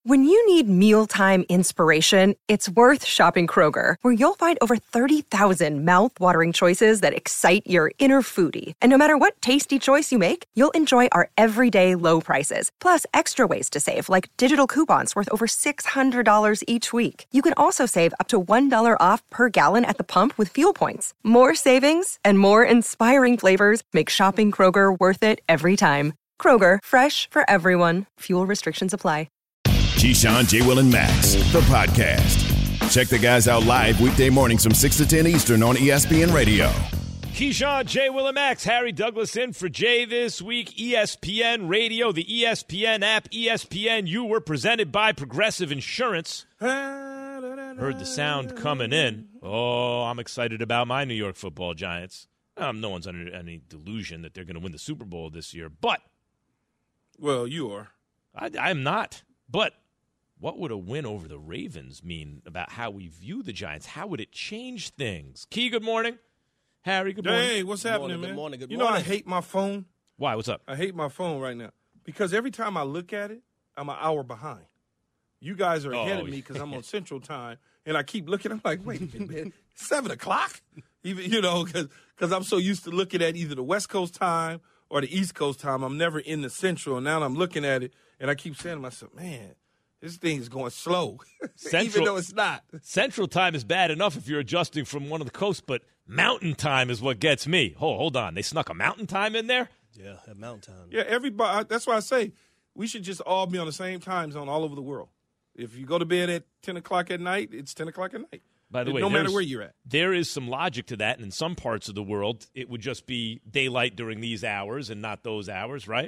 When you need mealtime inspiration, it's worth shopping Kroger, where you'll find over 30,000 mouth-watering choices that excite your inner foodie. And no matter what tasty choice you make, you'll enjoy our everyday low prices, plus extra ways to save, like digital coupons worth over $600 each week. You can also save up to $1 off per gallon at the pump with fuel points. More savings and more inspiring flavors make shopping Kroger worth it every time. Kroger, fresh for everyone. Fuel restrictions apply. Keyshawn, J. Will, and Max, the podcast. Check the guys out live weekday mornings from 6 to 10 Eastern on ESPN Radio. Keyshawn, J. Will, and Max. Harry Douglas in for Jay this week. ESPN Radio, the ESPN app, ESPNU were presented by Progressive Insurance. Heard the sound coming in. Oh, I'm excited about my New York Football Giants. No one's under any delusion that they're going to win the Super Bowl this year, but. Well, you are. I'm not, but. What would a win over the Ravens mean about how we view the Giants? How would it change things? Key, good morning. Harry, good morning. Hey, what's happening, man? Good morning. You know I hate my phone? Why? What's up? I hate my phone right now because every time I look at it, I'm an hour behind. You guys are ahead of me because I'm on Central Time, and I keep looking. I'm like, wait a minute, man, 7 o'clock? Even because I'm so used to looking at either the West Coast time or the East Coast time. I'm never in the Central, and now I'm looking at it, and I keep saying to myself, man, this thing is going slow, even though it's not. Central time is bad enough if you're adjusting from one of the coasts, but mountain time is what gets me. Hold on. They snuck a mountain time in there? Yeah, at mountain time. Yeah, everybody. That's why I say we should just all be on the same time zone all over the world. If you go to bed at 10 o'clock at night, it's 10 o'clock at night. By the way, no matter where you're at. There is some logic to that, and in some parts of the world, it would just be daylight during these hours and not those hours, right?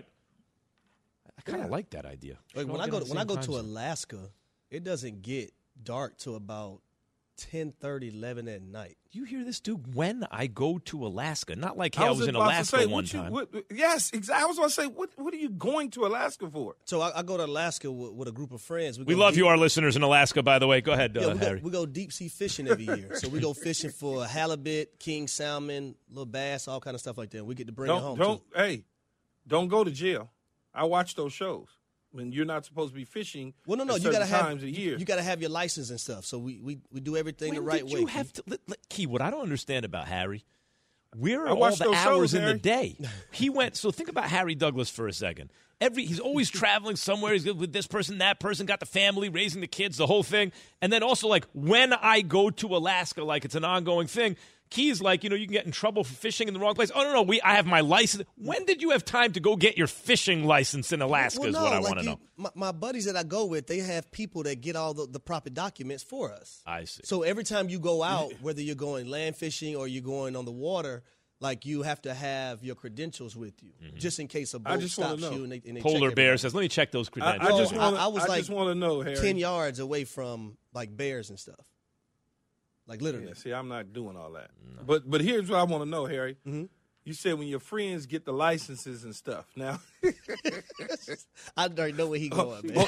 I kind of like that idea. Like when I go to Alaska, it doesn't get dark till about 10:30, 11 at night. You hear this, dude? When I go to Alaska, not like I was in Alaska one time. Yes, exactly. I was going to say, what are you going to Alaska for? So I go to Alaska with a group of friends. We love you, our listeners in Alaska, by the way. Go ahead, Harry. We go deep sea fishing every year. So we go fishing for halibut, king salmon, little bass, all kind of stuff like that. We get to bring it home. Don't go to jail. I watch those shows when you're not supposed to be fishing. Well, no, you gotta times a year. You got to have your license and stuff. So we do everything the right way. You have to, Key, what I don't understand about Harry, where are all the hours in the day? He went. So think about Harry Douglas for a second. He's always traveling somewhere. He's with this person, that person, got the family, raising the kids, the whole thing. And then also, like, when I go to Alaska, like it's an ongoing thing. Key's like, you can get in trouble for fishing in the wrong place. Oh, no, I have my license. When did you have time to go get your fishing license in Alaska is what I want to know. My buddies that I go with, they have people that get all the proper documents for us. I see. So every time you go out, whether you're going land fishing or you're going on the water, like you have to have your credentials with you, just in case a boat stops you. And they Polar check Bear says, let me check those credentials. I just want to know, Harry. 10 yards away from, like, bears and stuff. Like, literally. Yeah, see, I'm not doing all that. No. But here's what I want to know, Harry. Mm-hmm. You said when your friends get the licenses and stuff. Now, I already know where he going, man.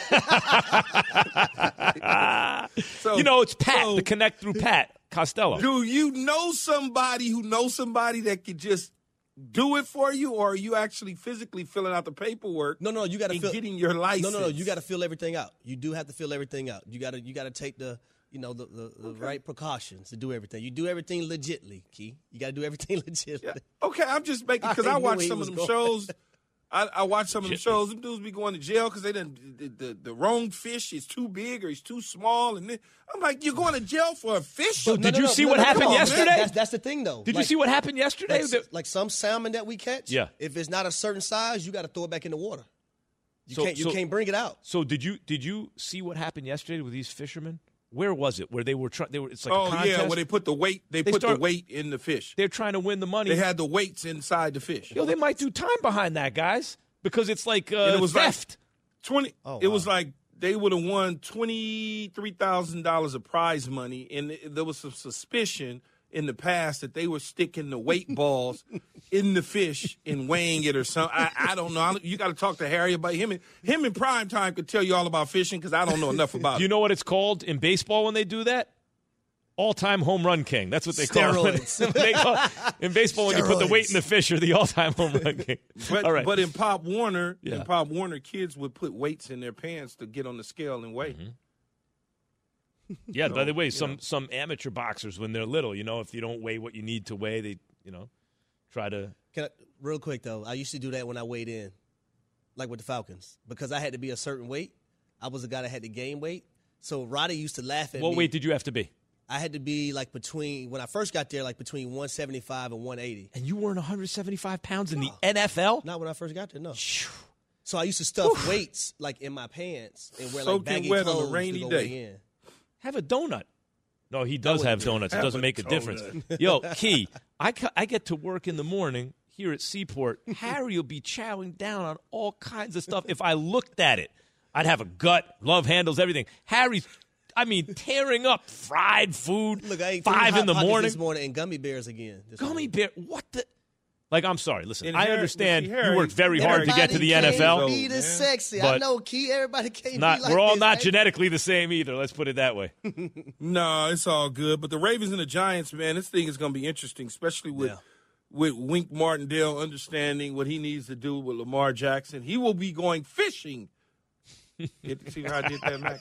It's Pat, the connect through Pat Costello. Do you know somebody who knows somebody that could just do it for you, or are you actually physically filling out the paperwork? No, you got to getting your license. No, you got to fill everything out. You do have to fill everything out. You got to take the right precautions to do everything. You do everything legitly, Key. You got to do everything legitly. Yeah. Okay, I'm just making, because I watch some of them shows. I watch some of them shows. Them dudes be going to jail because they the wrong fish is too big or he's too small. And I'm like, you're going to jail for a fish? So did you see what happened yesterday? That's the thing, though. Did you see what happened yesterday? Like some salmon that we catch, if it's not a certain size, you got to throw it back in the water. You can't bring it out. So did you see what happened yesterday with these fishermen? Where was it? Where they were trying? It's like a contest. Where they put the weight. They put the weight in the fish. They're trying to win the money. They had the weights inside the fish. They might do time behind that, guys, because it's like it was theft. It was like they would have won $23,000 of prize money, and there was some suspicion in the past that they were sticking the weight balls in the fish and weighing it or something. I don't know. You got to talk to Harry about him. Him in prime time could tell you all about fishing because I don't know enough about it. Do you know what it's called in baseball when they do that? all-time home run king. That's what they Steroids. call it. In baseball, when you put the weight in the fish, you're the all-time home run king. All right. But in Pop Warner, kids would put weights in their pants to get on the scale and weigh. Mm-hmm. Yeah, by the way, some amateur boxers, when they're little, if you don't weigh what you need to weigh, they, try to. Real quick, though, I used to do that when I weighed in, like with the Falcons, because I had to be a certain weight. I was a guy that had to gain weight. So Roddy used to laugh at me. What weight did you have to be? I had to be when I first got there, between 175 and 180. And you weren't 175 pounds in the NFL? Not when I first got there, no. So I used to stuff weights in my pants and wear baggy clothes on a rainy day. Have a donut. No, he does have donuts. It doesn't make a difference. Yo, Key, I get to work in the morning here at Seaport. Harry will be chowing down on all kinds of stuff. If I looked at it, I'd have a gut, love handles, everything. Harry's tearing up fried food. Look, I ate 5 in the morning. This morning and gummy bears again. Gummy bear? What the? I'm sorry. Listen, I understand you worked very hard to get to the NFL. Everybody can't be this sexy. I know, Key. Everybody can't be like this. We're all not genetically the same either. Let's put it that way. No, it's all good. But the Ravens and the Giants, man, this thing is going to be interesting, especially with Wink Martindale understanding what he needs to do with Lamar Jackson. He will be going fishing. See how I did that, Max?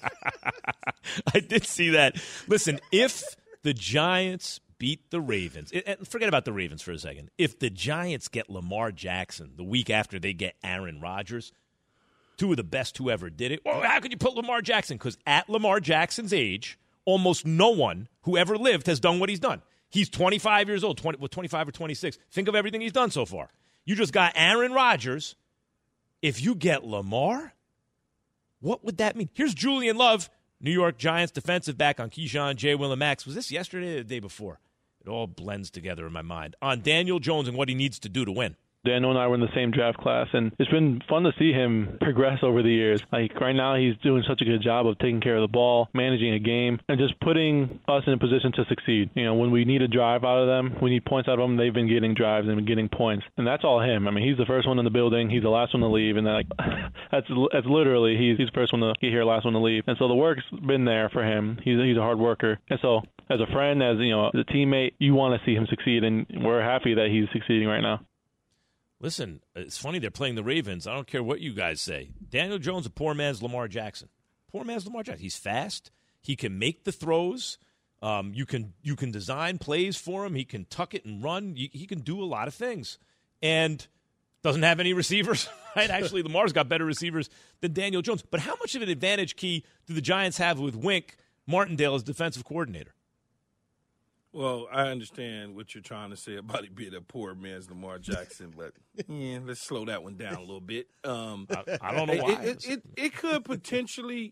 I did see that. Listen, if the Giants beat the Ravens, and forget about the Ravens for a second. If the Giants get Lamar Jackson the week after they get Aaron Rodgers, two of the best who ever did it, well, how could you put Lamar Jackson? Because at Lamar Jackson's age, almost no one who ever lived has done what he's done. He's 25 years old, 25 or 26. Think of everything he's done so far. You just got Aaron Rodgers. If you get Lamar, what would that mean? Here's Julian Love, New York Giants defensive back on Keyshawn, J. Will, and Max. Was this yesterday or the day before? It all blends together in my mind. On Daniel Jones and what he needs to do to win. Daniel and I were in the same draft class, and it's been fun to see him progress over the years. Right now, he's doing such a good job of taking care of the ball, managing a game, and just putting us in a position to succeed. When we need a drive out of them, we need points out of them, they've been getting drives and getting points. And that's all him. He's the first one in the building. He's the last one to leave. And that's literally, he's the first one to get here, last one to leave. And so the work's been there for him. He's a hard worker. And so as a friend, as a teammate, you want to see him succeed, and we're happy that he's succeeding right now. Listen, it's funny they're playing the Ravens. I don't care what you guys say. Daniel Jones, a poor man's Lamar Jackson. Poor man's Lamar Jackson. He's fast. He can make the throws. You can design plays for him. He can tuck it and run. He can do a lot of things. And doesn't have any receivers. Right? Actually, Lamar's got better receivers than Daniel Jones. But how much of an advantage, Key, do the Giants have with Wink Martindale as defensive coordinator? Well, I understand what you're trying to say about it being a poor man's Lamar Jackson, but let's slow that one down a little bit. I don't know why. It could potentially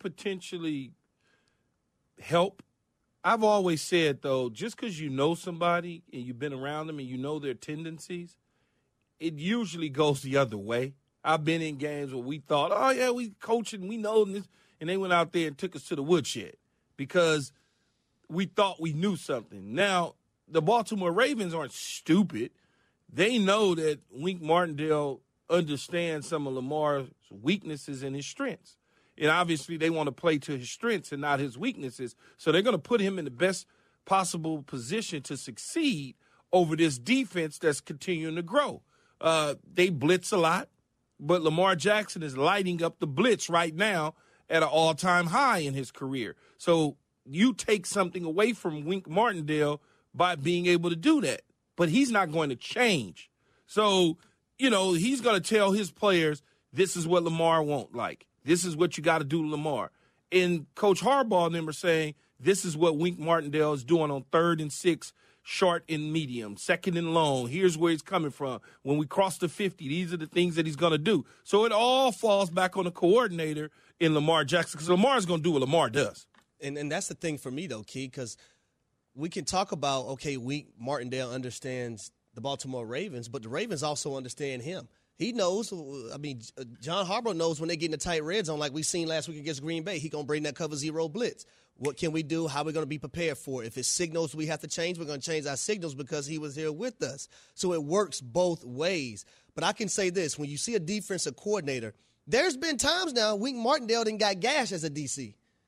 help. I've always said, though, just because you know somebody and you've been around them and you know their tendencies, it usually goes the other way. I've been in games where we thought, oh, yeah, we coaching, we know this, and they went out there and took us to the woodshed because we thought we knew something. Now, the Baltimore Ravens aren't stupid. They know that Wink Martindale understands some of Lamar's weaknesses and his strengths. And obviously they want to play to his strengths and not his weaknesses. So they're going to put him in the best possible position to succeed over this defense that's continuing to grow. They blitz a lot, but Lamar Jackson is lighting up the blitz right now at an all-time high in his career. So you take something away from Wink Martindale by being able to do that. But he's not going to change. So, he's going to tell his players, this is what Lamar won't like. This is what you got to do to Lamar. And Coach Harbaugh and them are saying, this is what Wink Martindale is doing on 3rd and 6, short and medium, 2nd and long. Here's where he's coming from. When we cross the 50, these are the things that he's going to do. So it all falls back on the coordinator in Lamar Jackson because Lamar's going to do what Lamar does. And that's the thing for me, though, Key, because we can talk about, Wink Martindale understands the Baltimore Ravens, but the Ravens also understand him. He knows, John Harbaugh knows when they get in the tight red zone like we seen last week against Green Bay, he going to bring that cover 0 blitz. What can we do? How are we going to be prepared for it? If it's signals we have to change, we're going to change our signals because he was here with us. So it works both ways. But I can say this, when you see a defensive coordinator, there's been times now Wink Martindale done got gashed as a DC.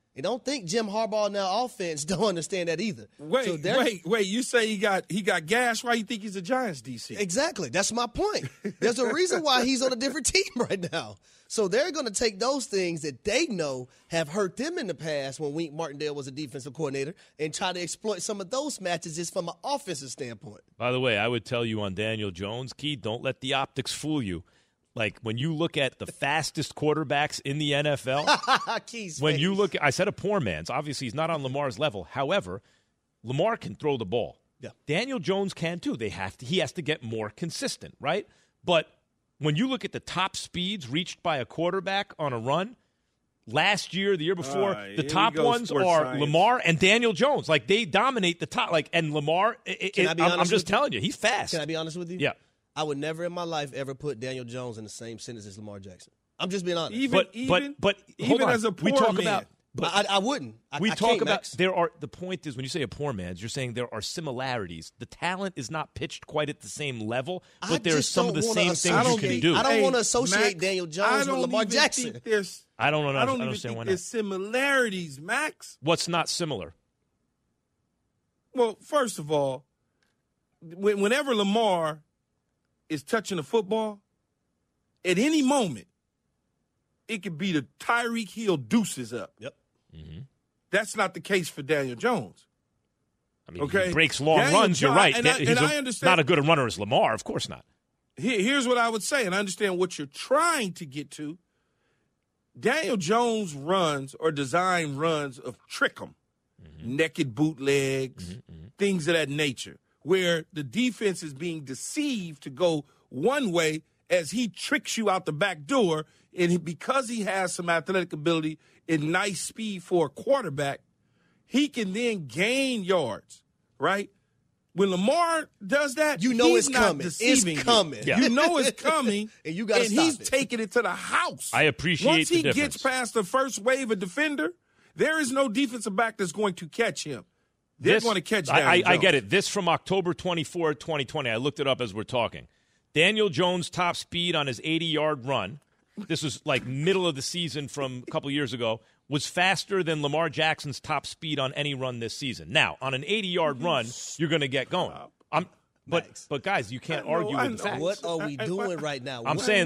And don't think Jim Harbaugh and our offense don't understand that either. Wait. You say he got gas. Why you think he's a Giants DC? Exactly. That's my point. There's a reason why he's on a different team right now. So they're going to take those things that they know have hurt them in the past when Wink Martindale was a defensive coordinator and try to exploit some of those matches just from an offensive standpoint. By the way, I would tell you on Daniel Jones, Key, don't let the optics fool you. Like, when you look at the fastest quarterbacks in the NFL, when you look – I said a poor man's. Obviously, he's not on Lamar's level. However, Lamar can throw the ball. Yeah. Daniel Jones can too. He has to get more consistent, right? But when you look at the top speeds reached by a quarterback on a run, last year, the year before, the top ones are Lamar and Daniel Jones. Like, they dominate the top. Like, and Lamar, I'm just telling you, he's fast. Can I be honest with you? Yeah. I would never in my life ever put Daniel Jones in the same sentence as Lamar Jackson. I'm just being honest. Even as a poor man. I wouldn't. We talk about the point is when you say a poor man's, you're saying there are similarities. The talent is not pitched quite at the same level, but there's some of the same things you can do. I don't want to associate Daniel Jones with Lamar Jackson. I don't understand even why think not. There's similarities, Max. What's not similar? Well, first of all, whenever Lamar is touching the football, at any moment, it could be the Tyreek Hill deuces up. Yep. Mm-hmm. That's not the case for Daniel Jones. I mean, he breaks long runs, you're right. I understand. Not a good a runner as Lamar, of course not. Here's what I would say, and I understand what you're trying to get to. Daniel Jones runs or design runs of trick 'em, naked bootlegs, things of that nature, where the defense is being deceived to go one way as he tricks you out the back door. And because he has some athletic ability and nice speed for a quarterback, he can then gain yards, right? When Lamar does that, you know he's it's not coming. deceiving It's coming. you. You know it's coming, and you got to stop he's taking it to the house. I appreciate Once he the difference. gets past the first wave of defender, there is no defensive back that's going to catch him. They're going to catch Daniel Jones. I get it. This from October 24, 2020. I looked it up as we're talking. Daniel Jones' top speed on his 80-yard run, this was like middle of the season from a couple years ago, was faster than Lamar Jackson's top speed on any run this season. Now, on an 80-yard run, you're going to get going. But guys, you can't argue with the facts. What are we doing right now? I'm saying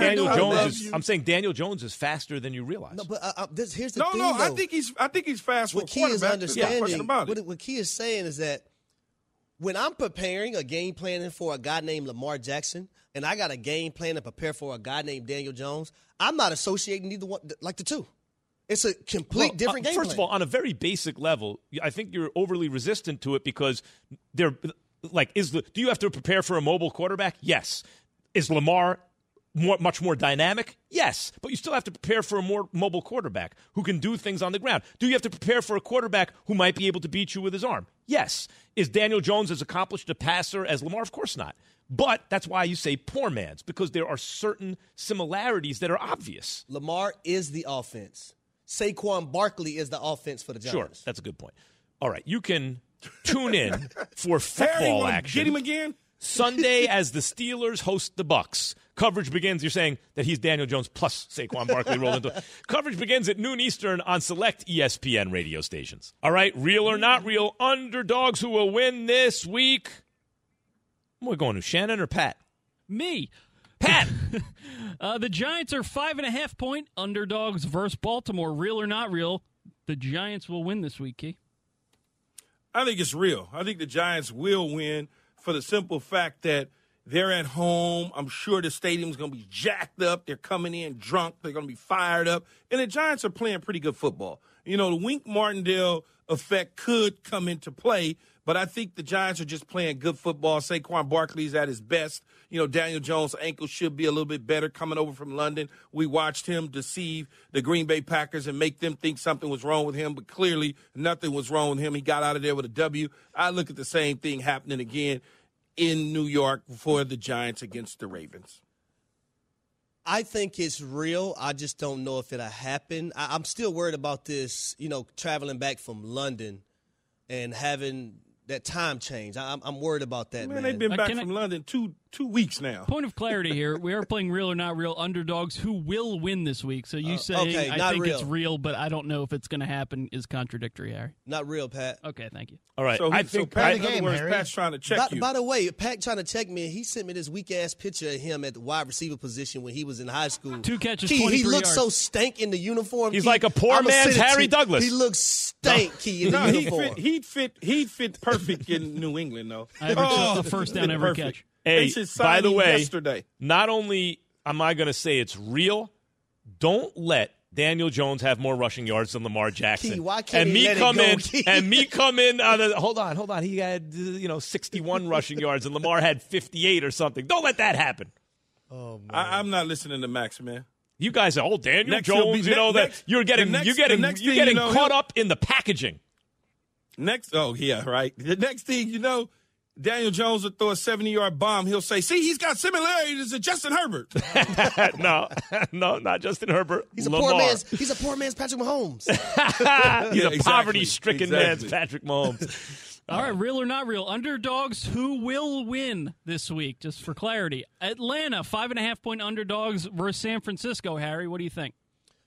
Daniel Jones is faster than you realize. No, but here's the thing. No, though. I think he's fast for a quarterback. What Key is saying is that when I'm preparing a game planning for a guy named Lamar Jackson, and I got a game plan to prepare for a guy named Daniel Jones, I'm not associating either one like the two. It's a complete different game plan. First of all, on a very basic level, I think you're overly resistant to it because they're like, do you have to prepare for a mobile quarterback? Yes. Is Lamar much more dynamic? Yes. But you still have to prepare for a more mobile quarterback who can do things on the ground. Do you have to prepare for a quarterback who might be able to beat you with his arm? Yes. Is Daniel Jones as accomplished a passer as Lamar? Of course not. But that's why you say poor man's, because there are certain similarities that are obvious. Lamar is the offense. Saquon Barkley is the offense for the Giants. Sure, that's a good point. All right, you can tune in for football action. Get him again? Sunday as the Steelers host the Bucs. Coverage begins. You're saying that he's Daniel Jones plus Saquon Barkley rolled into. Coverage begins at noon Eastern on select ESPN radio stations. All right, real or not real, underdogs who will win this week. We're going to Shannon or Pat? Me. Pat. The Giants are 5.5-point underdogs versus Baltimore. Real or not real, the Giants will win this week, Key. I think it's real. I think the Giants will win for the simple fact that they're at home. I'm sure the stadium's going to be jacked up. They're coming in drunk. They're going to be fired up. And the Giants are playing pretty good football. You know, the Wink Martindale effect could come into play, but I think the Giants are just playing good football. Saquon Barkley's at his best. You know, Daniel Jones' ankle should be a little bit better coming over from London. We watched him deceive the Green Bay Packers and make them think something was wrong with him, but clearly nothing was wrong with him. He got out of there with a W. I look at the same thing happening again in New York for the Giants against the Ravens. I think it's real. I just don't know if it'll happen. I'm still worried about this, you know, traveling back from London and having that time change. I'm worried about that, man. They've been back from London two weeks now. Point of clarity here. We are playing real or not real underdogs who will win this week. So you say okay, I think real. it's real, but I don't know if it's going to happen is contradictory, Harry. Not real, Pat. Okay, thank you. All right. So, I think Pat, in game, other words, Harry. Pat's trying to check you. By the way, Pat trying to check me, he sent me this weak-ass picture of him at the wide receiver position when he was in high school. 2 catches, Key, 23 he looks yards. so stank in the uniform. He's Key. like a poor I'ma man's send it to Harry you. Douglas. He looks stank, Key, in the No, uniform. he'd fit perfect in New England, though. Average a first down every Perfect. catch. Hey, They should sign by the him way, yesterday. not only am I going to say it's real, don't let Daniel Jones have more rushing yards than Lamar Jackson. Key, why can't and he me let it come go, in Key? and me come in. Hold on. He had 61 rushing yards and Lamar had 58 or something. Don't let that happen. Oh, man. I'm not listening to Max, man. You guys are Daniel Next he'll Jones. be- that next- you're getting the next- you're getting the next you're thing getting you know, caught he'll- up in the packaging. Oh, yeah, right. The next thing you know, Daniel Jones will throw a 70-yard bomb. He'll say, see, he's got similarities to Justin Herbert. No, not Justin Herbert. He's a Lamar. poor man's Patrick Mahomes. He's a exactly. poverty-stricken man's Exactly. Patrick Mahomes. All right, real or not real, underdogs who will win this week, just for clarity. Atlanta, 5.5-point underdogs versus San Francisco. Harry, what do you think?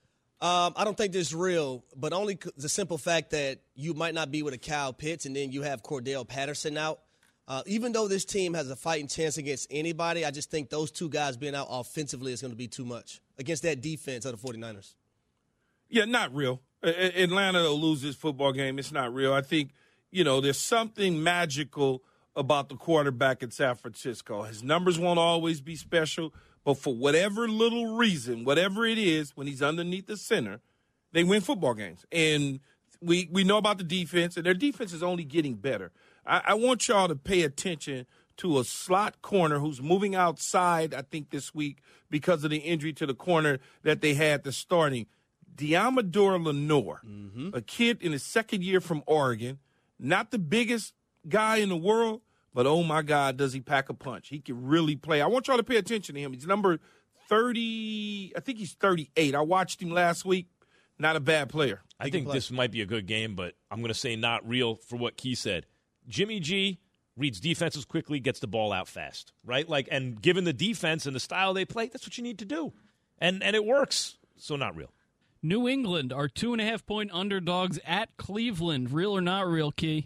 I don't think this is real, but only the simple fact that you might not be with a Kyle Pitts and then you have Cordell Patterson out. Even though this team has a fighting chance against anybody, I just think those two guys being out offensively is going to be too much against that defense of the 49ers. Yeah, not real. Atlanta will lose this football game. It's not real. I think, there's something magical about the quarterback in San Francisco. His numbers won't always be special, but for whatever little reason, whatever it is, when he's underneath the center, they win football games. And we know about the defense, and their defense is only getting better. I want y'all to pay attention to a slot corner who's moving outside, I think, this week because of the injury to the corner that they had the starting. Diamador Lenore, a kid in his second year from Oregon, not the biggest guy in the world, but oh, my God, does he pack a punch. He can really play. I want y'all to pay attention to him. He's number 30. I think he's 38. I watched him last week. Not a bad player. I think this might be a good game, but I'm going to say not real for what Key said. Jimmy G reads defenses quickly, gets the ball out fast, right? And given the defense and the style they play, that's what you need to do. And it works, so not real. New England are 2.5-point underdogs at Cleveland. Real or not real, Key?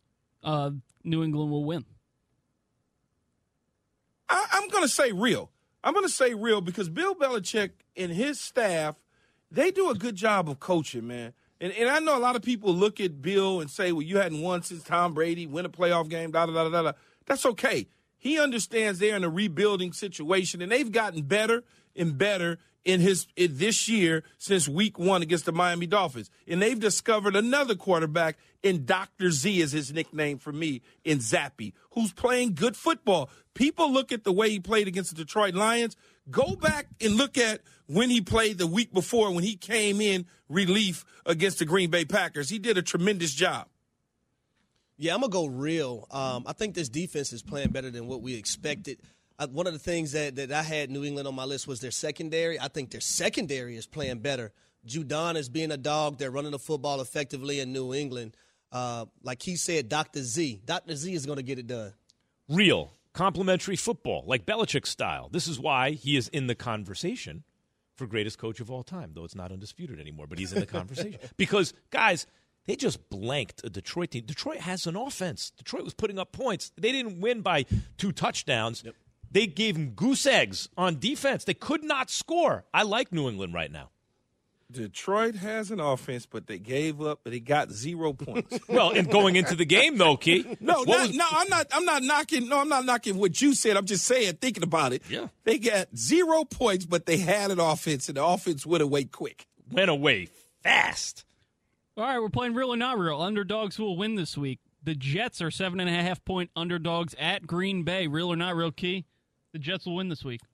New England will win. I'm going to say real. I'm going to say real because Bill Belichick and his staff, they do a good job of coaching, man. And I know a lot of people look at Bill and say, well, you hadn't won since Tom Brady, win a playoff game, da-da-da-da-da. That's okay. He understands they're in a rebuilding situation, and they've gotten better and better in this year since week 1 against the Miami Dolphins. And they've discovered another quarterback in Dr. Z is his nickname for me, in Zappy, who's playing good football. People look at the way he played against the Detroit Lions. Go back and look at when he played the week before when he came in relief against the Green Bay Packers. He did a tremendous job. Yeah, I'm going to go real. I think this defense is playing better than what we expected. One of the things that I had New England on my list was their secondary. I think their secondary is playing better. Judon is being a dog. They're running the football effectively in New England. Like he said, Dr. Z. Dr. Z is going to get it done. Real, complimentary football, like Belichick style. This is why he is in the conversation for greatest coach of all time, though it's not undisputed anymore, but he's in the conversation. Because, guys, they just blanked a Detroit team. Detroit has an offense. Detroit was putting up points. They didn't win by 2 touchdowns. Yep. They gave them goose eggs on defense. They could not score. I like New England right now. Detroit has an offense, but they gave up, but they got 0 points. Well, in going into the game, though, Key. I'm not knocking what you said. I'm just saying, thinking about it. Yeah. They got 0 points, but they had an offense, and the offense went away quick. Went away fast. All right, we're playing real or not real. Underdogs who will win this week. The Jets are 7.5-point underdogs at Green Bay. Real or not real, Key? The Jets will win this week.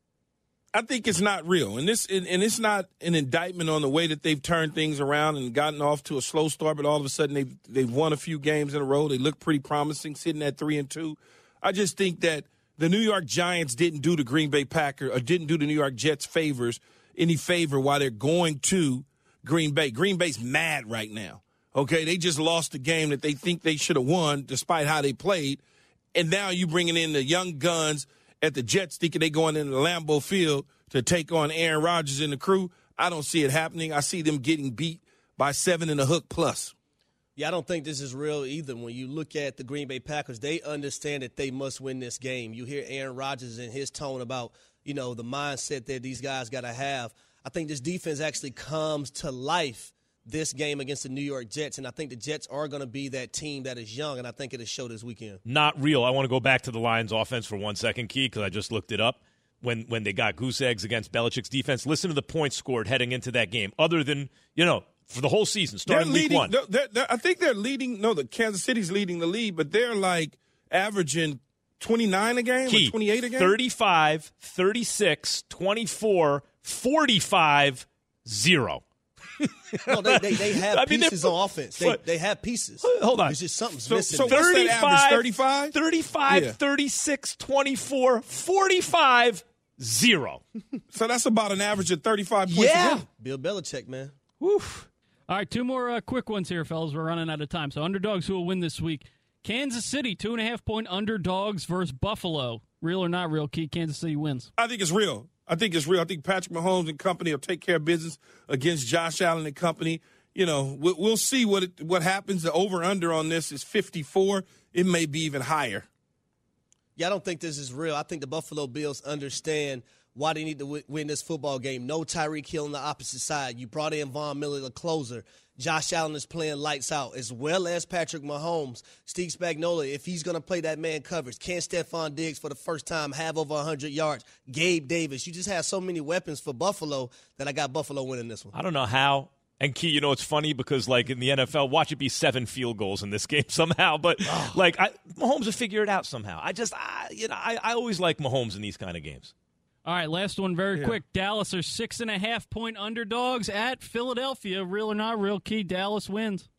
I think it's not real, and it's not an indictment on the way that they've turned things around and gotten off to a slow start, but all of a sudden they've won a few games in a row. They look pretty promising, sitting at 3-2. I just think that the New York Giants didn't do the Green Bay Packers or didn't do the New York Jets any favor while they're going to Green Bay. Green Bay's mad right now. Okay, they just lost the game that they think they should have won despite how they played. And now you bringing in the young guns at the Jets thinking they going into the Lambeau Field to take on Aaron Rodgers and the crew. I don't see it happening. I see them getting beat by 7 and a hook plus. Yeah, I don't think this is real either. When you look at the Green Bay Packers, they understand that they must win this game. You hear Aaron Rodgers and his tone about, the mindset that these guys got to have. I think this defense actually comes to life this game against the New York Jets, and I think the Jets are going to be that team that is young, and I think it'll show this weekend. Not real. I want to go back to the Lions offense for 1 second, Key, because I just looked it up. When they got goose eggs against Belichick's defense, listen to the points scored heading into that game, other than, for the whole season, starting week one. I think they're leading. No, the Kansas City's leading the lead, but they're like averaging 29 a game or 28 a game? 35, 36, 24, 45, 0. No, they have pieces on offense. They have pieces. Hold on. It's just something's missing. So what's that average, 35? 35, 36, 24, 45, 0. So that's about an average of 35 points a game. Bill Belichick, man. Woof. All right, 2 more quick ones here, fellas. We're running out of time. So underdogs who will win this week. Kansas City, 2.5-point underdogs versus Buffalo. Real or not real, Key? Kansas City wins. I think it's real. I think Patrick Mahomes and company will take care of business against Josh Allen and company. We'll see what happens. The over-under on this is 54. It may be even higher. Yeah, I don't think this is real. I think the Buffalo Bills understand why they need to win this football game. No Tyreek Hill on the opposite side. You brought in Von Miller, the closer. Josh Allen is playing lights out, as well as Patrick Mahomes. Steve Spagnuolo, if he's going to play that man coverage. Can Stephon Diggs, for the first time, have over 100 yards? Gabe Davis. You just have so many weapons for Buffalo that I got Buffalo winning this one. I don't know how. And, Key, it's funny because, in the NFL, watch it be 7 field goals in this game somehow. But, Mahomes will figure it out somehow. I always like Mahomes in these kind of games. All right, last one very quick. Dallas are 6.5-point underdogs at Philadelphia. Real or not real, Key? Dallas wins.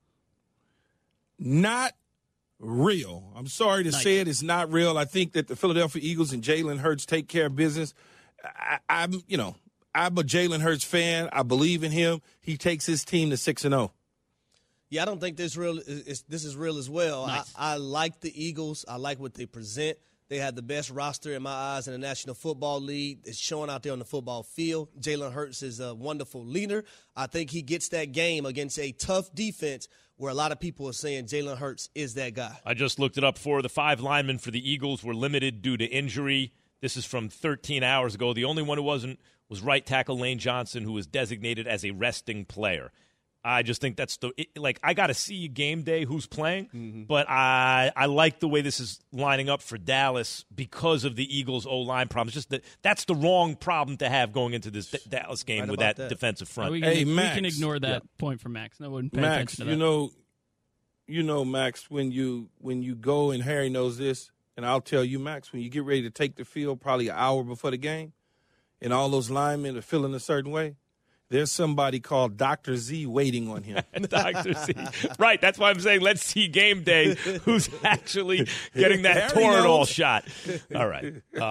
Not real. I'm sorry to say it. It's not real. I think that the Philadelphia Eagles and Jalen Hurts take care of business. I'm a Jalen Hurts fan. I believe in him. He takes his team to 6-0. Yeah, I don't think this is real as well. Nice. I like the Eagles. I like what they present. They have the best roster in my eyes in the National Football League. It's showing out there on the football field. Jalen Hurts is a wonderful leader. I think he gets that game against a tough defense where a lot of people are saying Jalen Hurts is that guy. I just looked it up. The 5 linemen for the Eagles were limited due to injury. This is from 13 hours ago. The only one who wasn't was right tackle Lane Johnson, who was designated as a resting player. I just think that's I got to see game day who's playing, but I like the way this is lining up for Dallas because of the Eagles' O-line problems. Just that's the wrong problem to have going into this Dallas game with that defensive front. We can ignore that point from Max. No one pay Max, attention to that. Max, when you go, and Harry knows this, and I'll tell you, Max, when you get ready to take the field probably an hour before the game, and all those linemen are feeling a certain way, there's somebody called Dr. Z waiting on him. Dr. Z. Right. That's why I'm saying let's see game day who's actually getting that Toradol shot. All right.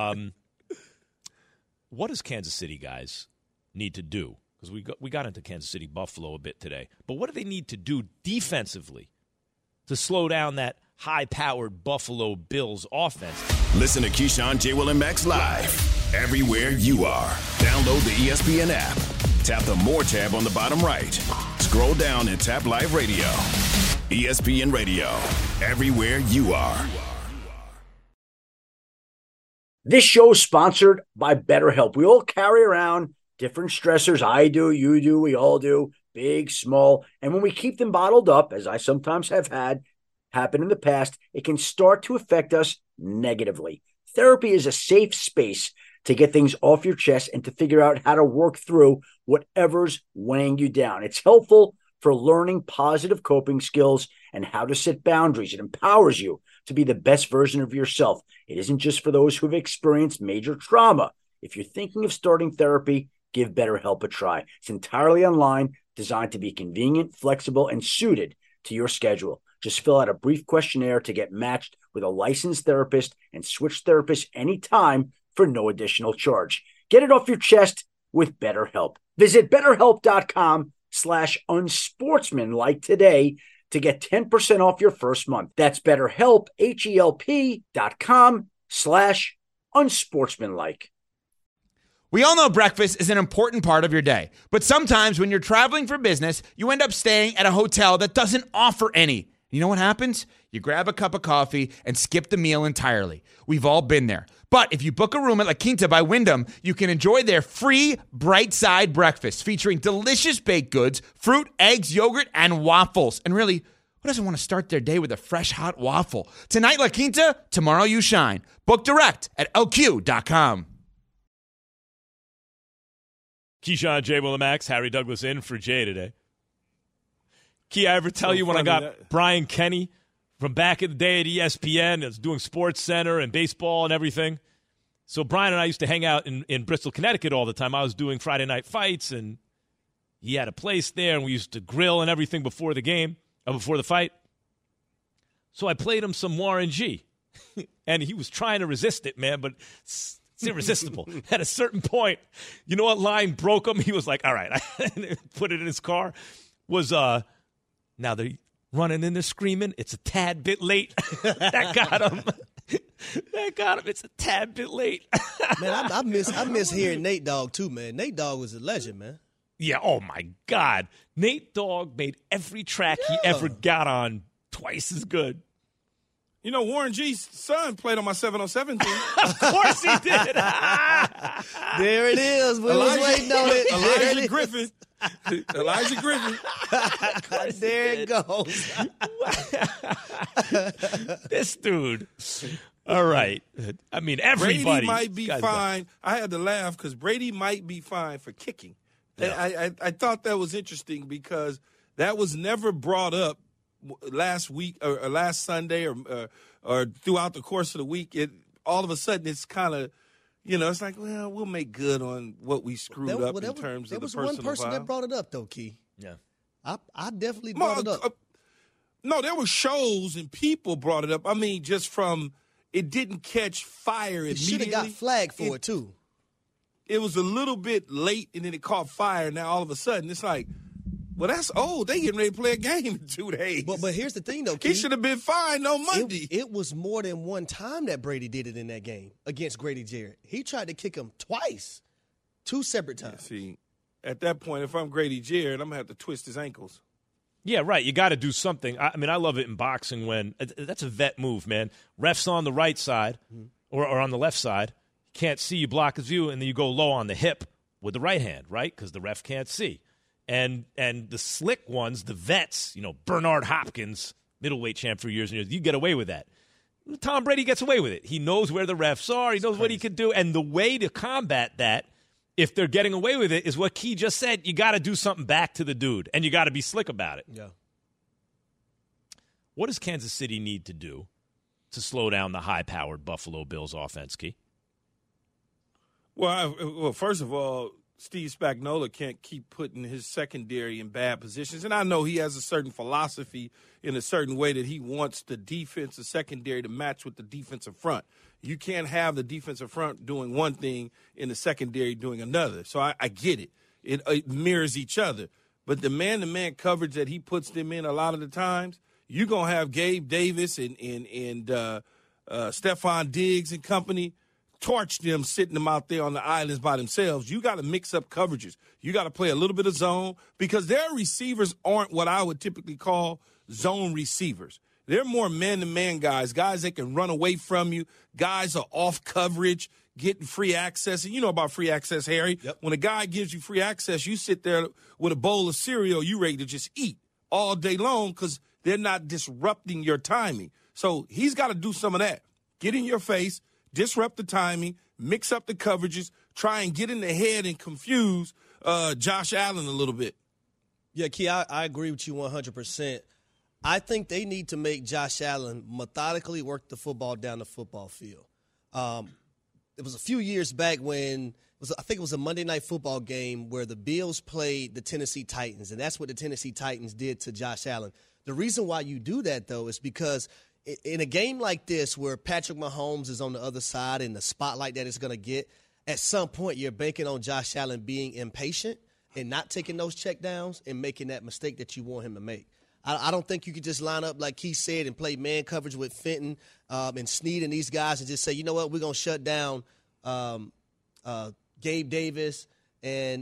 What does Kansas City guys need to do? Because we got into Kansas City Buffalo a bit today. But what do they need to do defensively to slow down that high-powered Buffalo Bills offense? Listen to Keyshawn, J. Will, and Max live everywhere you are. Download the ESPN app. Tap the More tab on the bottom right. Scroll down and tap Live Radio. ESPN Radio, everywhere you are. This show is sponsored by BetterHelp. We all carry around different stressors. I do, you do, we all do, big, small. And when we keep them bottled up, as I sometimes have had happen in the past, it can start to affect us negatively. Therapy is a safe space to get things off your chest and to figure out how to work through whatever's weighing you down. It's helpful for learning positive coping skills and how to set boundaries. It empowers you to be the best version of yourself. It isn't just for those who've experienced major trauma. If you're thinking of starting therapy, give BetterHelp a try. It's entirely online, designed to be convenient, flexible, and suited to your schedule. Just fill out a brief questionnaire to get matched with a licensed therapist and switch therapists anytime for no additional charge. Get it off your chest with BetterHelp. Visit BetterHelp.com BetterHelp.com/unsportsmanlike today to get 10% off your first month. That's BetterHelp, HELP.com/unsportsmanlike. We all know breakfast is an important part of your day, but sometimes when you're traveling for business, you end up staying at a hotel that doesn't offer any. You know what happens? You grab a cup of coffee and skip the meal entirely. We've all been there. But if you book a room at La Quinta by Wyndham, you can enjoy their free Bright Side breakfast featuring delicious baked goods, fruit, eggs, yogurt, and waffles. And really, who doesn't want to start their day with a fresh, hot waffle? Tonight, La Quinta, tomorrow you shine. Book direct at LQ.com. Keyshawn, J. Will and Max, Harry Douglas in for Jay today. Key, I ever tell you when I got Brian Kenny from back in the day at ESPN, I was doing Sports Center and baseball and everything. So Brian and I used to hang out in Bristol, Connecticut all the time. I was doing Friday night fights, and he had a place there, and we used to grill and everything before the game, before the fight. So I played him some Warren G, and he was trying to resist it, man, but it's irresistible. At a certain point, you know what line broke him? He was like, all right, I put it in his car, was, now they're running in there screaming, it's a tad bit late. That got him. That got him. It's a tad bit late. Man, I miss hearing Nate Dogg too, man. Nate Dogg was a legend, man. Yeah, oh my God. Nate Dogg made every track he ever got on twice as good. You know, Warren G's son played on my 707 team. Of course he did. There it is. We was waiting on it. Elijah Griffin. Elijah Griffin. There it goes. This dude. All right. I mean, everybody. Brady might be fine. I had to laugh because Brady might be fine for kicking. Yeah. And I thought that was interesting because that was never brought up last week or last Sunday or throughout the course of the week. All of a sudden, it's kind of, it's like, well, we'll make good on what we screwed up in terms of the personal There was one person that brought it up, though, Key. Yeah. I definitely brought it up. No, there were shows and people brought it up. I mean, just from it didn't catch fire immediately. It should have got flagged for it, too. It was a little bit late, and then it caught fire. Now, all of a sudden, it's like, well, that's old. They getting ready to play a game in 2 days. But here's the thing, though, Keith. He should have been fined on Monday. It was more than one time that Brady did it in that game against Grady Jarrett. He tried to kick him twice, 2 separate times. Yeah, see, at that point, if I'm Grady Jarrett, I'm going to have to twist his ankles. Yeah, right. You got to do something. I mean, I love it in boxing when that's a vet move, man. Ref's on the right side or on the left side. Can't see, you block his view, and then you go low on the hip with the right hand, right? Because the ref can't see. And the slick ones, the vets, Bernard Hopkins, middleweight champ for years and years, you get away with that. Tom Brady gets away with it. He knows where the refs are. He knows what he can do. And the way to combat that, if they're getting away with it, is what Key just said. You got to do something back to the dude, and you got to be slick about it. Yeah. What does Kansas City need to do to slow down the high-powered Buffalo Bills offense, Key? Well, first of all, Steve Spagnuolo can't keep putting his secondary in bad positions. And I know he has a certain philosophy in a certain way that he wants the defensive secondary to match with the defensive front. You can't have the defensive front doing one thing and the secondary doing another. So I get it. It mirrors each other. But the man-to-man coverage that he puts them in a lot of the times, you're going to have Gabe Davis and Stephon Diggs and company torch them, sitting them out there on the islands by themselves. You got to mix up coverages. You got to play a little bit of zone because their receivers aren't what I would typically call zone receivers. They're more man-to-man guys that can run away from you. Guys are off coverage, getting free access. And you know about free access, Harry. Yep. When a guy gives you free access, you sit there with a bowl of cereal you ready to just eat all day long because they're not disrupting your timing. So he's got to do some of that. Get in your face, disrupt the timing, mix up the coverages, try and get in the head and confuse Josh Allen a little bit. Yeah, Key, I agree with you 100%. I think they need to make Josh Allen methodically work the football down the football field. It was a few years back when I think it was a Monday Night Football game where the Bills played the Tennessee Titans, and that's what the Tennessee Titans did to Josh Allen. The reason why you do that, though, is because in a game like this where Patrick Mahomes is on the other side and the spotlight that it's going to get, at some point you're banking on Josh Allen being impatient and not taking those checkdowns and making that mistake that you want him to make. I don't think you could just line up, like Keith said, and play man coverage with Fenton and Snead and these guys and just say, you know what, we're going to shut down Gabe Davis and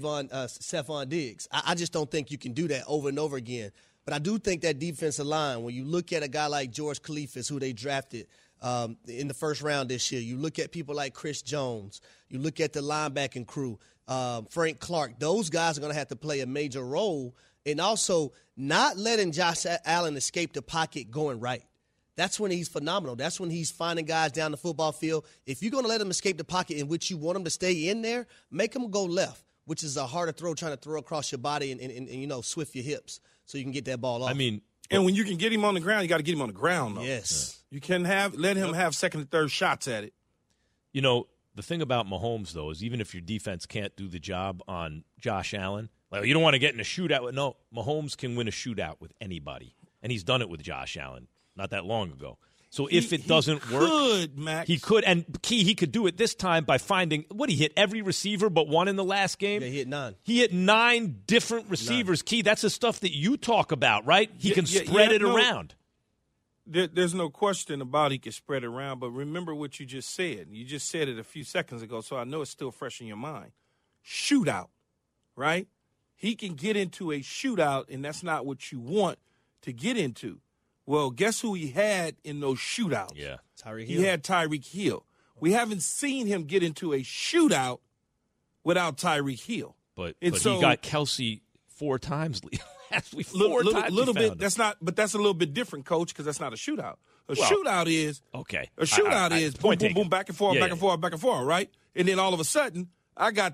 Stephon Diggs. I just don't think you can do that over and over again. But I do think that defensive line, when you look at a guy like George Khalifas, who they drafted in the first round this year, you look at people like Chris Jones, you look at the linebacking crew, Frank Clark, those guys are going to have to play a major role in also not letting Josh Allen escape the pocket going right. That's when he's phenomenal. That's when he's finding guys down the football field. If you're going to let him escape the pocket in which you want him to stay in there, make him go left, which is a harder throw, trying to throw across your body and swift your hips so you can get that ball off. I mean, and when you can get him on the ground, you got to get him on the ground, though. Yes. You can let him have second and third shots at it. You know, the thing about Mahomes, though, is even if your defense can't do the job on Josh Allen, like, you don't want to get in a shootout. No, Mahomes can win a shootout with anybody, and he's done it with Josh Allen not that long ago. So if it doesn't work, Max. he could. And he could do it this time by finding he hit every receiver but one in the last game. Yeah, he hit 9. He hit 9 different receivers. 9. Key, that's the stuff that you talk about, right? He can spread it around. There's no question about he can spread it around, but remember what you just said. You just said it a few seconds ago, so I know it's still fresh in your mind. Shootout, right? He can get into a shootout, and that's not what you want to get into. Well, guess who he had in those shootouts? Yeah, Tyreek Hill. He had Tyreek Hill. We haven't seen him get into a shootout without Tyreek Hill. But he got Kelsey 4 times last week. 4 times. Little bit. That's a little bit different, Coach, because that's not a shootout. Shootout is okay. A shootout is boom, boom, boom, back and forth, back and forth, back and forth, right? And then all of a sudden, I got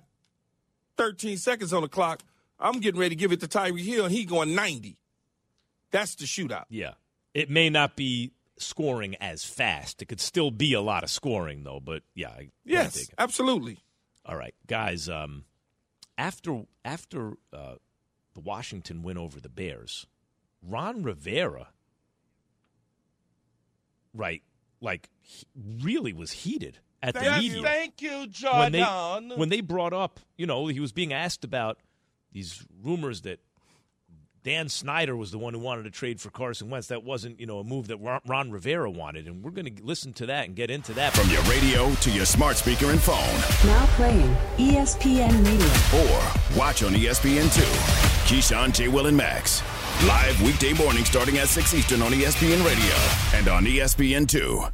13 seconds on the clock. I'm getting ready to give it to Tyreek Hill, and he going 90. That's the shootout. Yeah. It may not be scoring as fast. It could still be a lot of scoring, though. But, yeah. Yes, absolutely. All right, guys, after the Washington win over the Bears, Ron Rivera, really was heated at the media. Thank you, Jordan. When they brought up, he was being asked about these rumors that Dan Snyder was the one who wanted to trade for Carson Wentz. That wasn't, a move that Ron Rivera wanted. And we're going to listen to that and get into that. From your radio to your smart speaker and phone. Now playing ESPN Radio. Or watch on ESPN2. Keyshawn, J. Will, and Max. Live weekday morning starting at 6 Eastern on ESPN Radio and on ESPN2.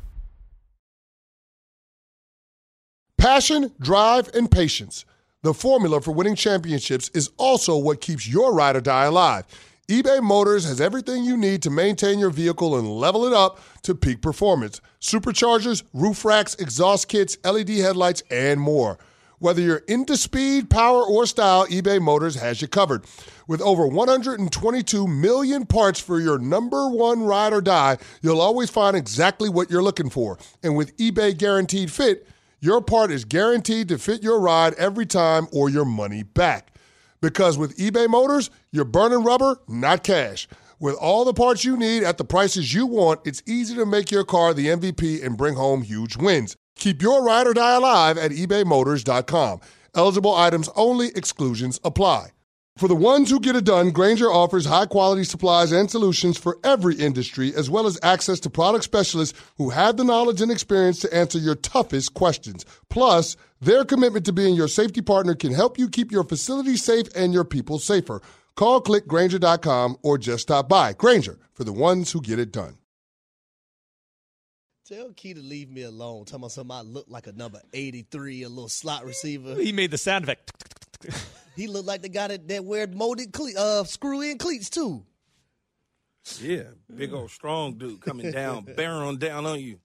Passion, drive, and patience. The formula for winning championships is also what keeps your ride or die alive. eBay Motors has everything you need to maintain your vehicle and level it up to peak performance. Superchargers, roof racks, exhaust kits, LED headlights, and more. Whether you're into speed, power, or style, eBay Motors has you covered. With over 122 million parts for your number one ride or die, you'll always find exactly what you're looking for. And with eBay Guaranteed Fit, your part is guaranteed to fit your ride every time or your money back. Because with eBay Motors, you're burning rubber, not cash. With all the parts you need at the prices you want, it's easy to make your car the MVP and bring home huge wins. Keep your ride or die alive at ebaymotors.com. Eligible items only. Exclusions apply. For the ones who get it done, Grainger offers high-quality supplies and solutions for every industry, as well as access to product specialists who have the knowledge and experience to answer your toughest questions. Plus, their commitment to being your safety partner can help you keep your facility safe and your people safer. Call, click Grainger.com, or just stop by. Grainger, for the ones who get it done. Tell Key to leave me alone. Talking about somebody look like a number 83, a little slot receiver. He made the sound effect. He looked like the guy that wear molded screw-in cleats, too. Yeah, big old strong dude coming down, bearing down on you.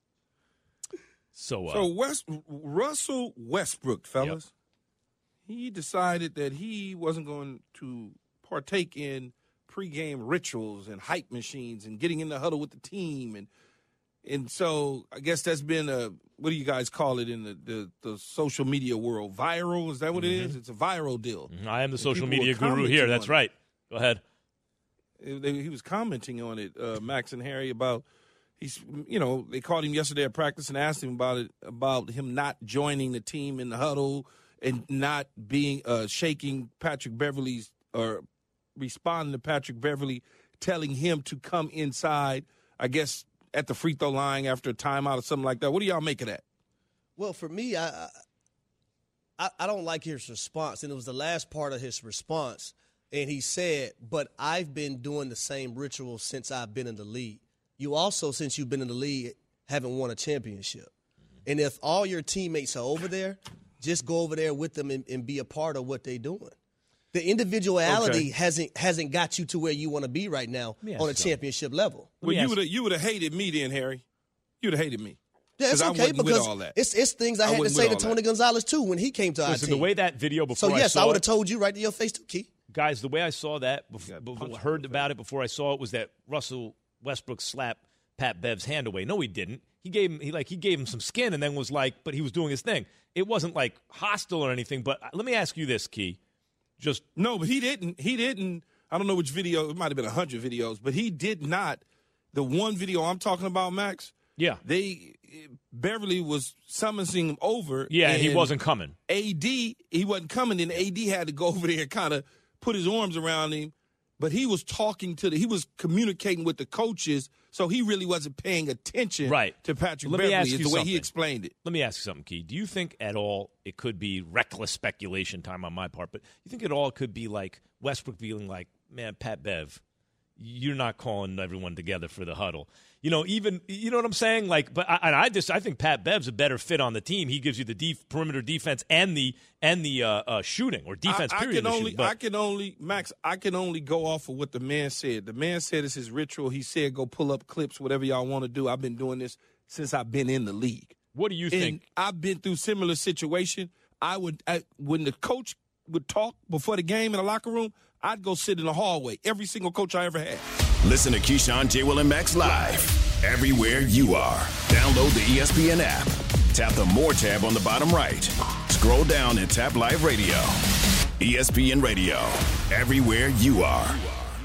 So Russell Westbrook, fellas, he decided that he wasn't going to partake in pregame rituals and hype machines and getting in the huddle with the team. And so I guess that's been what do you guys call it in the social media world? Viral? Is that what it is? It's a viral deal. I am the social media guru here. That's right. Go ahead. He was commenting on it, Max and Harry, about they called him yesterday at practice and asked him about him not joining the team in the huddle and not being shaking Patrick Beverley's or responding to Patrick Beverley, telling him to come inside, I guess, at the free throw line after a timeout or something like that. What do y'all make of that? Well, for me, I don't like his response, and it was the last part of his response. And he said, but I've been doing the same ritual since I've been in the league. You also, since you've been in the league, haven't won a championship. And if all your teammates are over there, just go over there with them and be a part of what they're doing. The individuality hasn't got you to where you want to be right now on a championship level. Well, you would have hated me then, Harry. You'd have hated me. Yeah, it's okay because it's things I had to say to Tony Gonzalez, too, when he came to our team. The way that video before So, yes, I would have told you right to your face, too, Key. Guys, the way I saw that, heard about it before I saw it, was that Russell Westbrook slapped Pat Bev's hand away. No, he didn't. He gave him some skin and then was like, but he was doing his thing. It wasn't like hostile or anything. But let me ask you this, Key. No, but he didn't. I don't know which video. It might have been 100 videos, but he did not. The one video I'm talking about, Max. Yeah. Beverly was summoning him over. Yeah, and he wasn't coming. He wasn't coming. And AD had to go over there and kind of put his arms around him. But he was he was communicating with the coaches, so he really wasn't paying attention to Patrick Beverley is the way he explained it. Let me ask you something, Key. Do you think at all it could be reckless speculation time on my part, but you think at all it could be like Westbrook feeling like, man, Pat Bev, you're not calling everyone together for the huddle. You know what I'm saying? Like, but I think Pat Bev's a better fit on the team. He gives you the perimeter defense and the shooting or defense. I can only go off of what the man said. The man said it's his ritual. He said, go pull up clips, whatever y'all want to do. I've been doing this since I've been in the league. What do you think? I've been through similar situation. When the coach would talk before the game in the locker room, I'd go sit in the hallway. Every single coach I ever had. Listen to Keyshawn, J. Will, and Max live everywhere you are. Download the ESPN app. Tap the More tab on the bottom right. Scroll down and tap Live Radio. ESPN Radio, everywhere you are.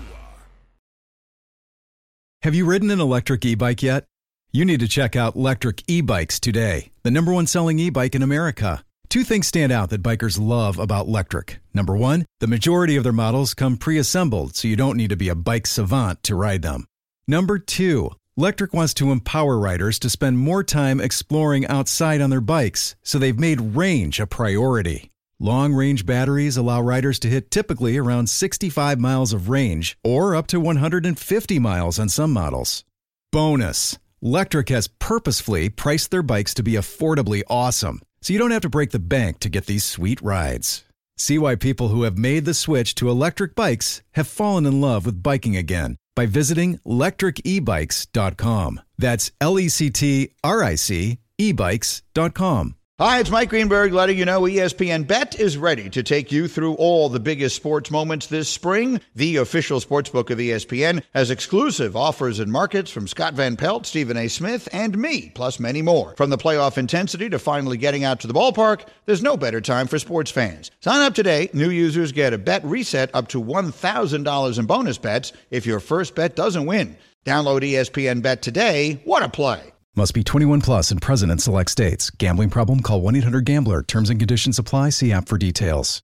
Have you ridden an electric e-bike yet? You need to check out Lectric E-Bikes today, the #1 selling e-bike in America. Two things stand out that bikers love about Lectric. Number one, the majority of their models come pre-assembled, so you don't need to be a bike savant to ride them. Number two, Lectric wants to empower riders to spend more time exploring outside on their bikes, so they've made range a priority. Long-range batteries allow riders to hit typically around 65 miles of range, or up to 150 miles on some models. Bonus, Lectric has purposefully priced their bikes to be affordably awesome, so you don't have to break the bank to get these sweet rides. See why people who have made the switch to electric bikes have fallen in love with biking again by visiting lectricebikes.com. That's LECTRIC ebikes.com. Hi, it's Mike Greenberg letting you know ESPN Bet is ready to take you through all the biggest sports moments this spring. The official sportsbook of ESPN has exclusive offers and markets from Scott Van Pelt, Stephen A. Smith, and me, plus many more. From the playoff intensity to finally getting out to the ballpark, there's no better time for sports fans. Sign up today. New users get a bet reset up to $1,000 in bonus bets if your first bet doesn't win. Download ESPN Bet today. What a play. Must be 21 plus and present in select states. Gambling problem? Call 1-800-GAMBLER. Terms and conditions apply. See app for details.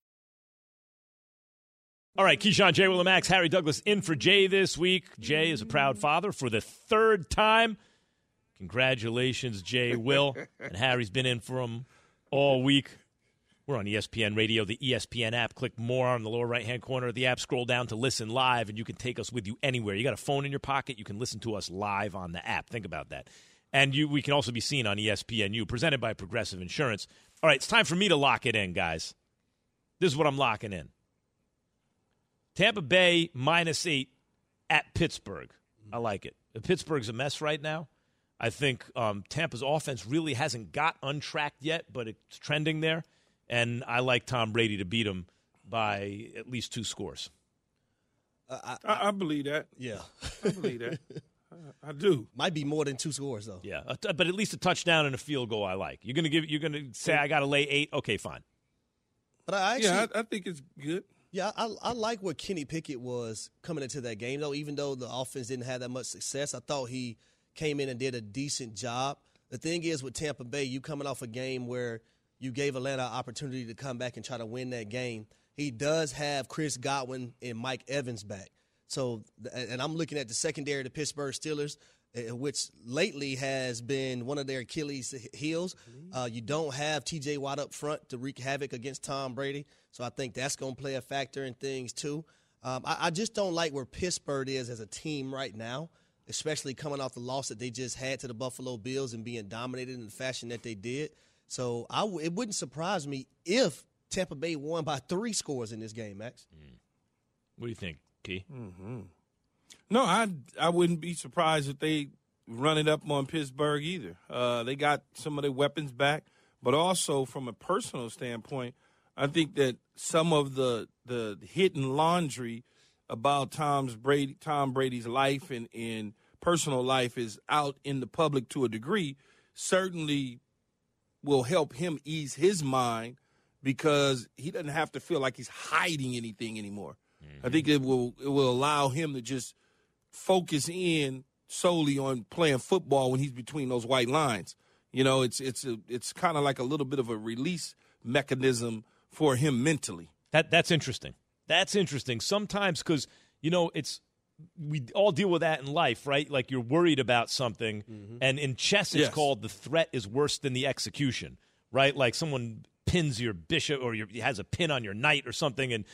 All right, Keyshawn, J. Will, and Max. Harry Douglas in for Jay this week. Jay is a proud father for the third time. Congratulations, Jay. Will. And Harry's been in for him all week. We're on ESPN Radio, the ESPN app. Click more on the lower right-hand corner of the app. Scroll down to listen live, and you can take us with you anywhere. You got a phone in your pocket, you can listen to us live on the app. Think about that. And we can also be seen on ESPNU, presented by Progressive Insurance. All right, it's time for me to lock it in, guys. This is what I'm locking in. Tampa Bay -8 at Pittsburgh. I like it. Pittsburgh's a mess right now. I think Tampa's offense really hasn't got untracked yet, but it's trending there. And I like Tom Brady to beat him by at least 2 scores. I believe that. Yeah. I believe that. I do. Might be more than 2 scores, though. Yeah, but at least a touchdown and a field goal I like. You're gonna say I got to lay 8? Okay, fine. But I think it's good. Yeah, I like what Kenny Pickett was coming into that game, though. Even though the offense didn't have that much success, I thought he came in and did a decent job. The thing is with Tampa Bay, you coming off a game where you gave Atlanta an opportunity to come back and try to win that game. He does have Chris Godwin and Mike Evans back. So, and I'm looking at the secondary of the Pittsburgh Steelers, which lately has been one of their Achilles heels. You don't have T.J. Watt up front to wreak havoc against Tom Brady. So I think that's going to play a factor in things too. I just don't like where Pittsburgh is as a team right now, especially coming off the loss that they just had to the Buffalo Bills and being dominated in the fashion that they did. So it wouldn't surprise me if Tampa Bay won by 3 scores in this game, Max. What do you think, Key? Mm-hmm. No, I wouldn't be surprised if they run it up on Pittsburgh either. They got some of their weapons back, but also from a personal standpoint, I think that some of the hidden laundry about Tom Brady's life and personal life is out in the public to a degree, certainly will help him ease his mind because he doesn't have to feel like he's hiding anything anymore. I think it will allow him to just focus in solely on playing football when he's between those white lines. You know, it's kind of like a little bit of a release mechanism for him mentally. That's interesting. That's interesting. Sometimes because, you know, we all deal with that in life, right? Like you're worried about something, and in chess it's called the threat is worse than the execution, right? Like someone pins your bishop or has a pin on your knight or something, and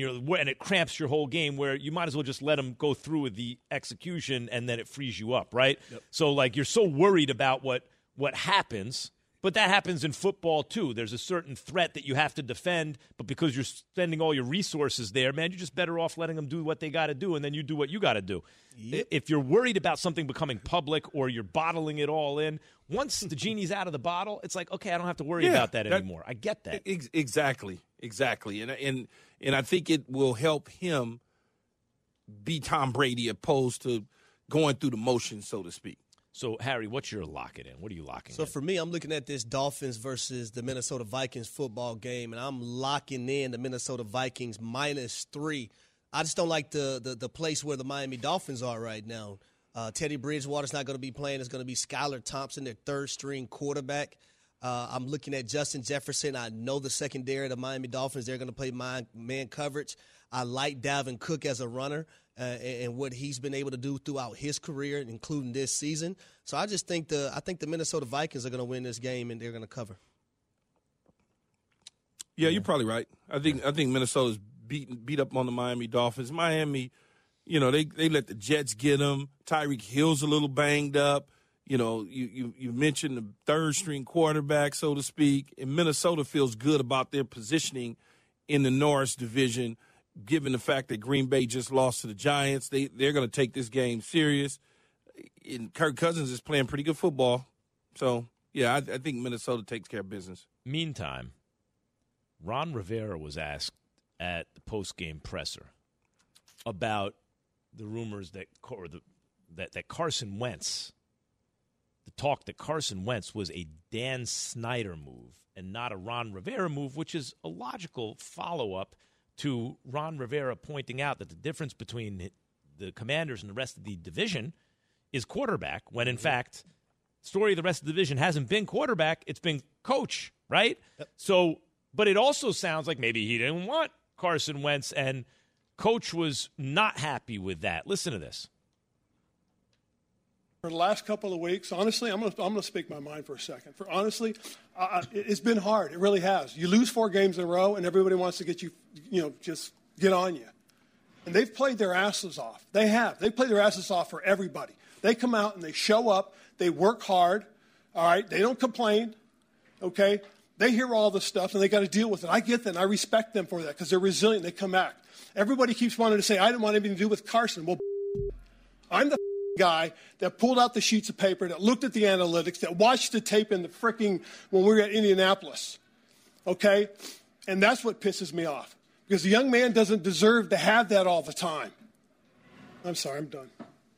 it cramps your whole game where you might as well just let them go through with the execution and then it frees you up, right? Yep. So like you're so worried about what happens, but that happens in football too. There's a certain threat that you have to defend, but because you're spending all your resources there, man, you're just better off letting them do what they got to do, and then you do what you got to do. Yep. If you're worried about something becoming public or you're bottling it all in, once the genie's out of the bottle, it's like, okay, I don't have to worry about that anymore. I get that. Exactly. And I think it will help him be Tom Brady opposed to going through the motions, so to speak. So, Harry, what's your locking in? What are you locking in? So, for me, I'm looking at this Dolphins versus the Minnesota Vikings football game, and I'm locking in the Minnesota Vikings -3. I just don't like the place where the Miami Dolphins are right now. Teddy Bridgewater's not going to be playing. It's going to be Skylar Thompson, their third-string quarterback. I'm looking at Justin Jefferson. I know the secondary of the Miami Dolphins, they're going to play man coverage. I like Dalvin Cook as a runner and what he's been able to do throughout his career, including this season. So I just think the Minnesota Vikings are going to win this game and they're going to cover. Yeah, you're probably right. I think Minnesota's beat up on the Miami Dolphins. Miami, you know, they let the Jets get them. Tyreek Hill's a little banged up. You know, you mentioned the third-string quarterback, so to speak, and Minnesota feels good about their positioning in the Norris division, given the fact that Green Bay just lost to the Giants. They're going to take this game serious. And Kirk Cousins is playing pretty good football. So, yeah, I think Minnesota takes care of business. Meantime, Ron Rivera was asked at the post-game presser about the rumors that Carson Wentz – the talk that Carson Wentz was a Dan Snyder move and not a Ron Rivera move, which is a logical follow-up to Ron Rivera pointing out that the difference between the Commanders and the rest of the division is quarterback, when in fact, the story of the rest of the division hasn't been quarterback, it's been coach, right? Yep. So, but it also sounds like maybe he didn't want Carson Wentz, and coach was not happy with that. Listen to this. For the last couple of weeks, honestly, I'm going to speak my mind for a second. It's been hard. It really has. You lose 4 games in a row, and everybody wants to get you, just get on you. And they've played their asses off. They have. They played their asses off for everybody. They come out and they show up. They work hard. All right. They don't complain. Okay. They hear all this stuff and they got to deal with it. I get that. And I respect them for that because they're resilient. They come back. Everybody keeps wanting to say, I didn't want anything to do with Carson. Well, I'm the guy that pulled out the sheets of paper, that looked at the analytics, that watched the tape in the when we were at Indianapolis. Okay? And that's what pisses me off. Because the young man doesn't deserve to have that all the time. I'm sorry, I'm done.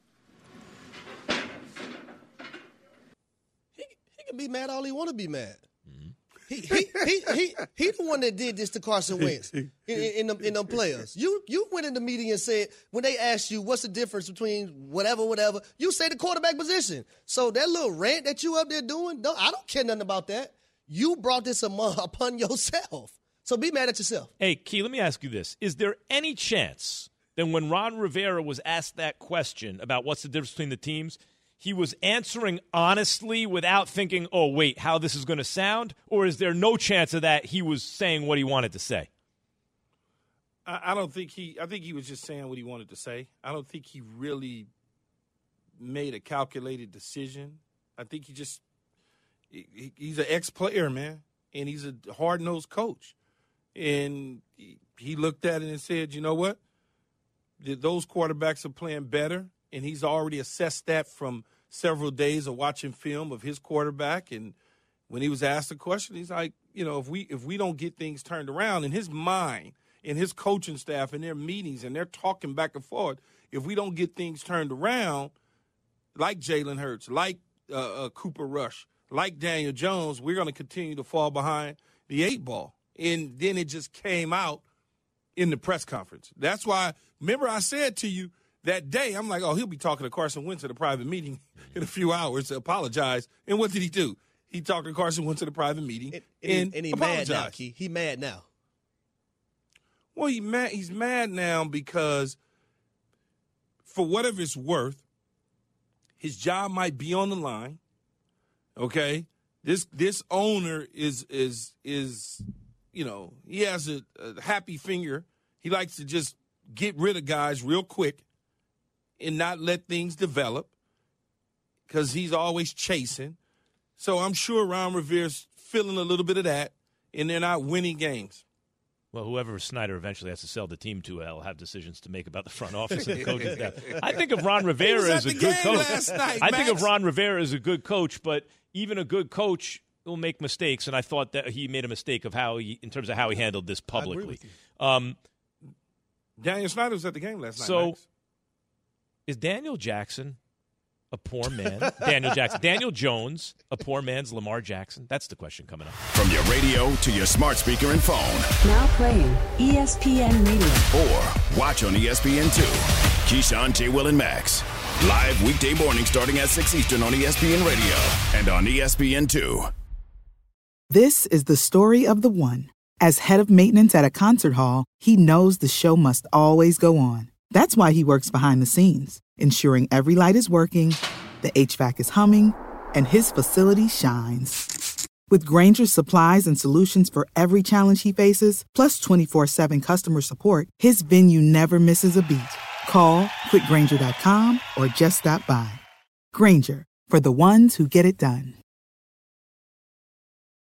He can be mad all he want to be mad. He the one that did this to Carson Wentz in them players. You went in the meeting and said, when they asked you what's the difference between whatever, you say the quarterback position. So that little rant that you up there doing, I don't care nothing about that. You brought this upon yourself. So be mad at yourself. Hey, Key, let me ask you this. Is there any chance that when Ron Rivera was asked that question about what's the difference between the teams, he was answering honestly without thinking, oh, wait, how this is going to sound? Or is there no chance of that he was saying what he wanted to say? I don't think I think he was just saying what he wanted to say. I don't think he really made a calculated decision. I think he's an ex-player, man, and he's a hard-nosed coach. And he looked at it and said, you know what? Those quarterbacks are playing better, and he's already assessed that from several days of watching film of his quarterback. And when he was asked the question, he's like, you know, if we don't get things turned around, in his mind, in his coaching staff, in their meetings, and they're talking back and forth, if we don't get things turned around, like Jalen Hurts, like Cooper Rush, like Daniel Jones, we're going to continue to fall behind the 8 ball. And then it just came out in the press conference. That's why, remember I said to you that day, I'm like, oh, he'll be talking to Carson Wentz at a private meeting in a few hours to apologize. And what did he do? He talked to Carson Wentz at a private meeting and he apologized. Mad now, Key. He mad now. Well, he's mad now because for whatever it's worth, his job might be on the line. Okay? This owner is you know, he has a happy finger. He likes to just get rid of guys real quick and not let things develop because he's always chasing. So I'm sure Ron Rivera's feeling a little bit of that, and they're not winning games. Well, whoever Snyder eventually has to sell the team to will have decisions to make about the front office and the coaching staff. I think of Ron Rivera as a good coach. I think of Ron Rivera as a good coach, but even a good coach will make mistakes, and I thought that he made a mistake of in terms of how he handled this publicly. Daniel Snyder was at the game last night. So, is Daniel Jackson a poor man? Daniel Jones, a poor man's Lamar Jackson? That's the question coming up. From your radio to your smart speaker and phone. Now playing ESPN Radio. Or watch on ESPN2. Keyshawn, J. Will, and Max. Live weekday morning starting at 6 Eastern on ESPN Radio and on ESPN2. This is the story of the one. As head of maintenance at a concert hall, he knows the show must always go on. That's why he works behind the scenes, ensuring every light is working, the HVAC is humming, and his facility shines. With Grainger's supplies and solutions for every challenge he faces, plus 24/7 customer support, his venue never misses a beat. Call quickgrainger.com or just stop by. Grainger, for the ones who get it done.